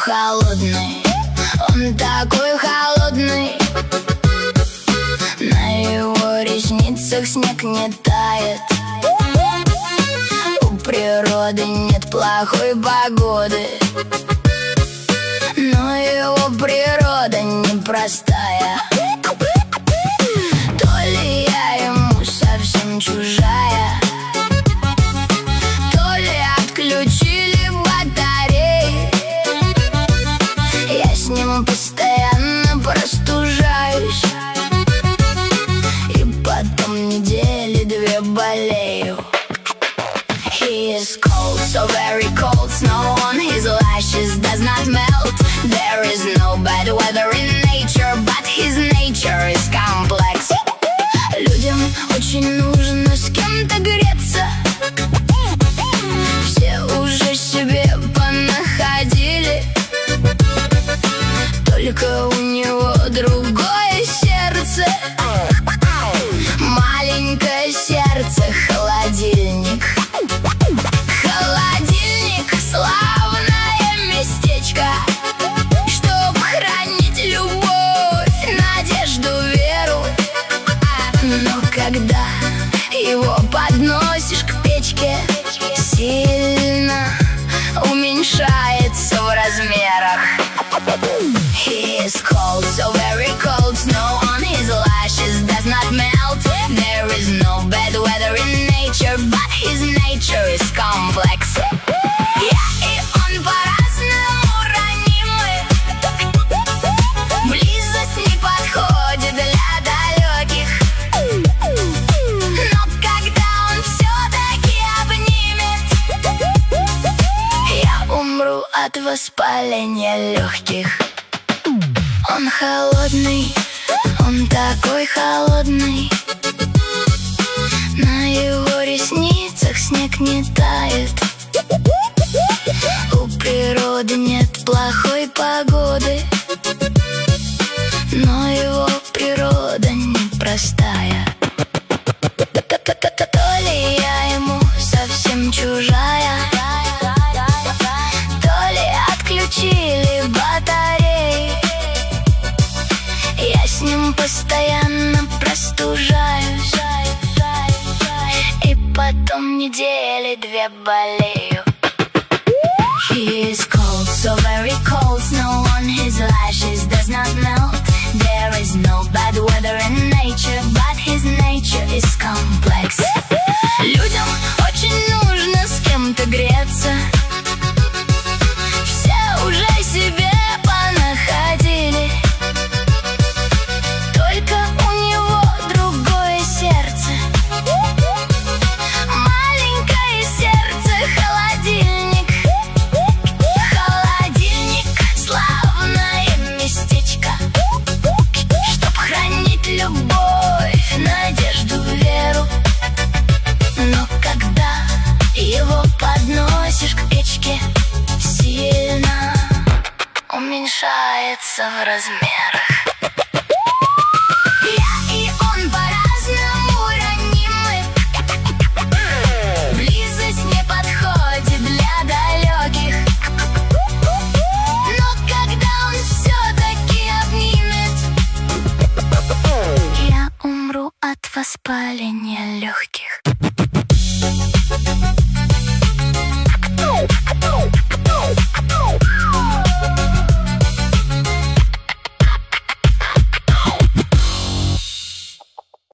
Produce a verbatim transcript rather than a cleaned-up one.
холодный, он такой холодный. На его ресницах снег не тает. У природы нет плохой погоды, но его природа непростая. То ли я ему совсем чужая, то ли отключили батареи. Я с ним постоянно простужаюсь, и потом недели две болею. He is cold, so very cold. Snow on his lashes does not melt. There is no bad weather in nature, but his nature is complex. Людям очень нужно с кем-то греться. Все уже себе понаходили, только у него другое сердце. Маленькое сердце, холодильник. Холодильник, славное местечко, чтоб хранить любовь, надежду, веру. Но когда его подносишь к печке, сильно уменьшается в размерах. He is cold, so very cold. Snow on his lashes does not melt. There is no bad weather in nature, but his nature is complex. Я и он по-разному ранимы. Близость не подходит для далеких, но когда он все-таки обнимет, я умру от воспаления легких. Он холодный, он такой холодный. На его ресницах снег не тает. У природы нет плохой погоды, но его природа непростая. То ли я ему совсем чужая, то ли отключили батареи. Я с ним постоянно простужаюсь, и потом недели две болею. He is cold, so very cold. Snow on his lashes does not melt. There is no bad weather in nature, but his nature is complex. Людям очень нужно с кем-то греться. Все уже себе понаходили, только у него другое сердце. Маленькое сердце, холодильник. Холодильник, славное местечко, чтоб хранить любовь, надежду, веру. Но когда его подносишь к печке, сильно уменьшается в размерах. Я и он по-разному ранимы. Близость не подходит для далеких, но когда он все-таки обнимет, я умру от воспаления легких.